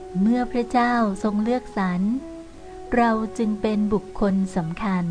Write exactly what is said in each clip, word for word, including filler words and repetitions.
เมื่อพระเจ้าทรงเลือกสรรเราจึงเป็นบุคคลสำคัญ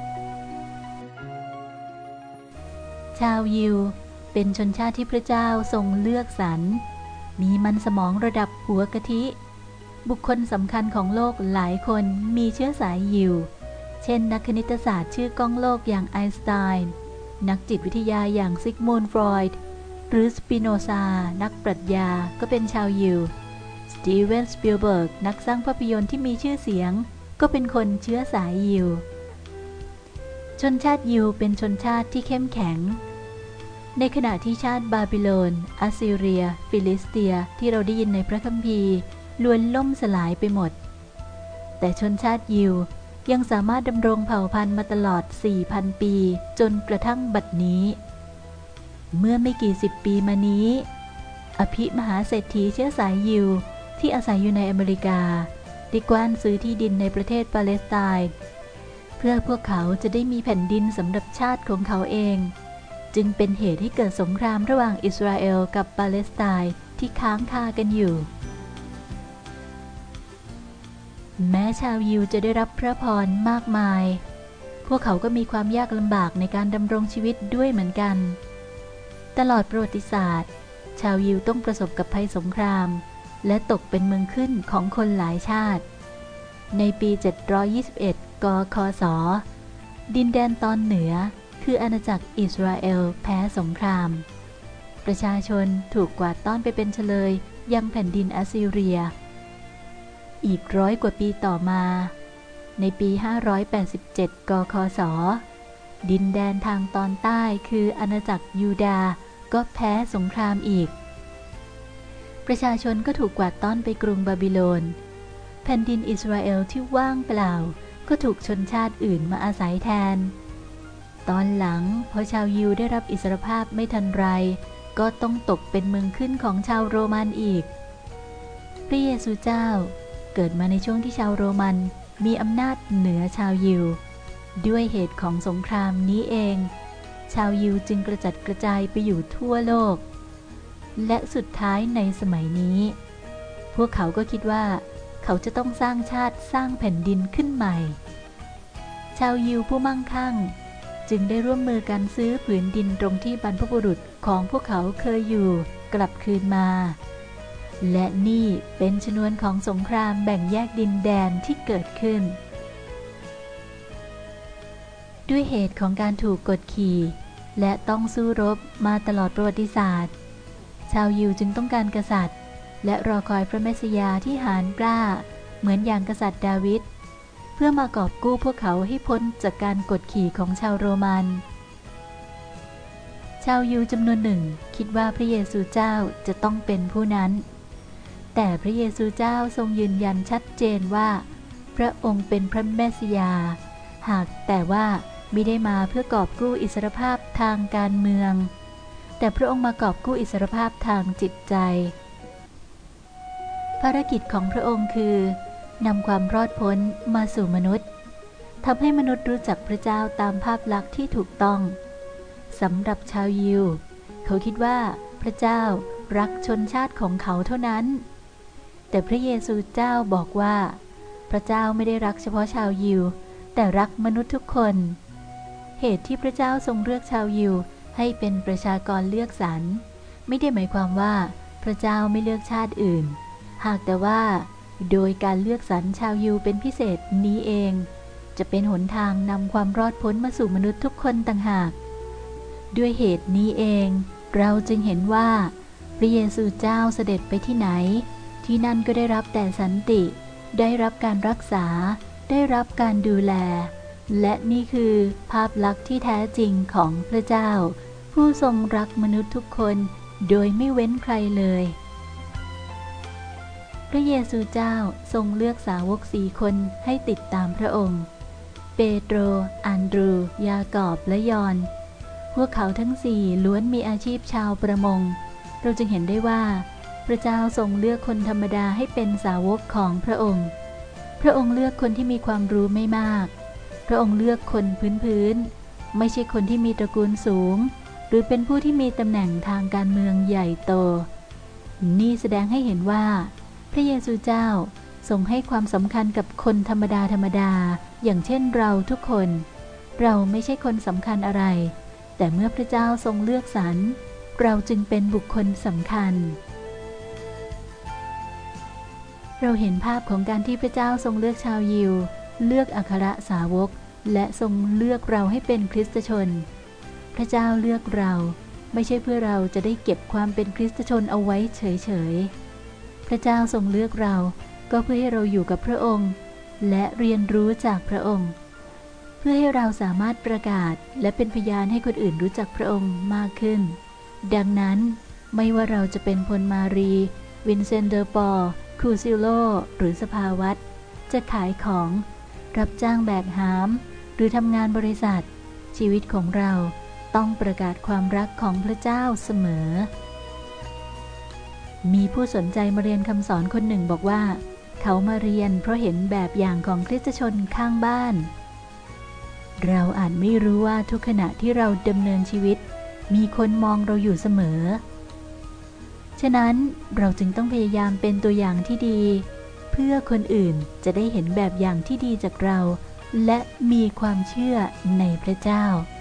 ชาวยิวเป็นชนชาติที่พระเจ้าทรงเลือกสรรมีมันสมองระดับหัวกะทิบุคคลสำคัญของโลกหลายคนมีเชื้อสายยิวเช่นนักคณิตศาสตร์ชื่อก้องโลกอย่างไอน์สไตน์นักจิตวิทยาอย่างซิกมุนด์ฟรอยด์หรือสปิโนซานักปรัชญาก็เป็นชาวยิวสตีเวนสปิลเบิร์กนักสร้างภาพยนตร์ที่มีชื่อเสียงก็เป็นคนเชื้อสายยิวชนชาติยิวเป็นชนชาติที่เข้มแข็งในขณะที่ชาติบาบิโลนอัสซีเรียฟิลิสเตียที่เราได้ยินในพระคัมภีร์ล้วนล่มสลายไปหมดแต่ชนชาติยิวยังสามารถดำรงเผ่าพันธุ์มาตลอด สี่พัน ปีจนกระทั่งบัดนี้เมื่อไม่กี่สิบปีมานี้อภิมหาเศรษฐีเชื้อสายยิวที่อาศัยอยู่ในอเมริกาได้กว้านซื้อที่ดินในประเทศปาเลสไตน์เพื่อพวกเขาจะได้มีแผ่นดินสำหรับชาติของเขาเองจึงเป็นเหตุให้เกิดสงครามระหว่างอิสราเอลกับปาเลสไตน์ที่ค้างคากันอยู่แม้ชาวยิวจะได้รับพระพรมากมายพวกเขาก็มีความยากลำบากในการดำรงชีวิตด้วยเหมือนกันตลอดประวัติศาสตร์ชาวยิวต้องประสบกับภัยสงครามและตกเป็นเมืองขึ้นของคนหลายชาติในปีเจ็ดร้อยยี่สิบเอ็ดกคศดินแดนตอนเหนือคืออาณาจักรอิสราเอลแพ้สงครามประชาชนถูกกวาดต้อนไปเป็นเฉลยยังแผ่นดินอัสซีเรียอีกร้อยกว่าปีต่อมาในปีห้าร้อยแปดสิบเจ็ดกคศดินแดนทางตอนใต้คืออาณาจักรยูดาห์ก็แพ้สงครามอีกประชาชนก็ถูกกวาดต้อนไปกรุงบาบิโลนแผ่นดินอิสราเอลที่ว่างเปล่าก็ถูกชนชาติอื่นมาอาศัยแทนตอนหลังพอชาวยิวได้รับอิสรภาพไม่ทันไรก็ต้องตกเป็นเมืองขึ้นของชาวโรมันอีกพระเยซูเจ้าเกิดมาในช่วงที่ชาวโรมันมีอำนาจเหนือชาวยิวด้วยเหตุของสงครามนี้เองชาวยิวจึงกระจัดกระจายไปอยู่ทั่วโลกและสุดท้ายในสมัยนี้พวกเขาก็คิดว่าเขาจะต้องสร้างชาติสร้างแผ่นดินขึ้นใหม่ชาวยิวผู้มั่งคั่งจึงได้ร่วมมือกันซื้อผืนดินตรงที่บรรพบุรุษของพวกเขาเคยอยู่กลับคืนมาและนี่เป็นชนวนของสงครามแบ่งแยกดินแดนที่เกิดขึ้นด้วยเหตุของการถูกกดขี่และต้องสู้รบมาตลอดประวัติศาสตร์ชาวยิวจึงต้องการกษัตริย์และรอคอยพระเมสสิยาที่หาญกล้าเหมือนอย่างกษัตริย์ดาวิดเพื่อมากอบกู้พวกเขาให้พ้นจากการกดขี่ของชาวโรมันชาวยิวจำนวนหนึ่งคิดว่าพระเยซูเจ้าจะต้องเป็นผู้นั้นแต่พระเยซูเจ้าทรงยืนยันชัดเจนว่าพระองค์เป็นพระเมสสิยาหากแต่ว่ามิได้มาเพื่อกอบกู้อิสรภาพทางการเมืองแต่พระองค์มากอบกู้อิสรภาพทางจิตใจภารกิจของพระองค์คือนำความรอดพ้นมาสู่มนุษย์ทำให้มนุษย์รู้จักพระเจ้าตามภาพลักษณ์ที่ถูกต้องสำหรับชาวยิวเขาคิดว่าพระเจ้ารักชนชาติของเขาเท่านั้นแต่พระเยซูเจ้าบอกว่าพระเจ้าไม่ได้รักเฉพาะชาวยิวแต่รักมนุษย์ทุกคนเหตุที่พระเจ้าทรงเลือกชาวยิวให้เป็นประชากรเลือกสรรไม่ได้หมายความว่าพระเจ้าไม่เลือกชาติอื่นหากแต่ว่าโดยการเลือกสรรชาวยิวเป็นพิเศษนี้เองจะเป็นหนทางนำความรอดพ้นมาสู่มนุษย์ทุกคนต่างหากด้วยเหตุนี้เองเราจึงเห็นว่าพระเยซูเจ้าเสด็จไปที่ไหนที่นั่นก็ได้รับแต่สันติได้รับการรักษาได้รับการดูแลและนี่คือภาพลักษณ์ที่แท้จริงของพระเจ้าผู้ทรงรักมนุษย์ทุกคนโดยไม่เว้นใครเลยพระเยซูเจ้าทรงเลือกสาวกสี่คนให้ติดตามพระองค์เปโตรอันดรูยากอบและยอห์นพวกเขาทั้งสี่ล้วนมีอาชีพชาวประมงเราจึงเห็นได้ว่าพระเจ้าทรงเลือกคนธรรมดาให้เป็นสาวกของพระองค์พระองค์เลือกคนที่มีความรู้ไม่มากพระองค์เลือกคนพื้นๆไม่ใช่คนที่มีตระกูลสูงหรือเป็นผู้ที่มีตำแหน่งทางการเมืองใหญ่โตนี่แสดงให้เห็นว่าพระเยซูเจ้าทรงให้ความสำคัญกับคนธรรมดาธรรมดาอย่างเช่นเราทุกคนเราไม่ใช่คนสำคัญอะไรแต่เมื่อพระเจ้าทรงเลือกสรรเราจึงเป็นบุคคลสำคัญเราเห็นภาพของการที่พระเจ้าทรงเลือกชาวยิวเลือกอัครสาวกและทรงเลือกเราให้เป็นคริสตชนพระเจ้าเลือกเราไม่ใช่เพื่อเราจะได้เก็บความเป็นคริสตชนเอาไว้เฉยๆพระเจ้าทรงเลือกเราก็เพื่อให้เราอยู่กับพระองค์และเรียนรู้จากพระองค์เพื่อให้เราสามารถประกาศและเป็นพยานให้คนอื่นรู้จักพระองค์มากขึ้นดังนั้นไม่ว่าเราจะเป็นพลมารีวินเซนต์เดอปอร์ครูซิโลหรือสภาวัตจะขายของรับจ้างแบกหามหรือทำงานบริษัทชีวิตของเราต้องประกาศความรักของพระเจ้าเสมอมีผู้สนใจมาเรียนคำสอนคนหนึ่งบอกว่าเขามาเรียนเพราะเห็นแบบอย่างของคริสตชนข้างบ้านเราอาจไม่รู้ว่าทุกขณะที่เราดำเนินชีวิตมีคนมองเราอยู่เสมอฉะนั้นเราจึงต้องพยายามเป็นตัวอย่างที่ดีเพื่อคนอื่นจะได้เห็นแบบอย่างที่ดีจากเราและมีความเชื่อในพระเจ้า